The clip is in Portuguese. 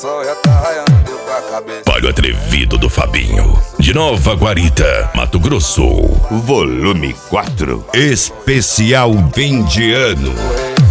sol já tá raiando, deu pra cabeça. Palho Atrevido do Fabinho, de Nova Guarita, Mato Grosso. Volume 4. Especial 20 anos.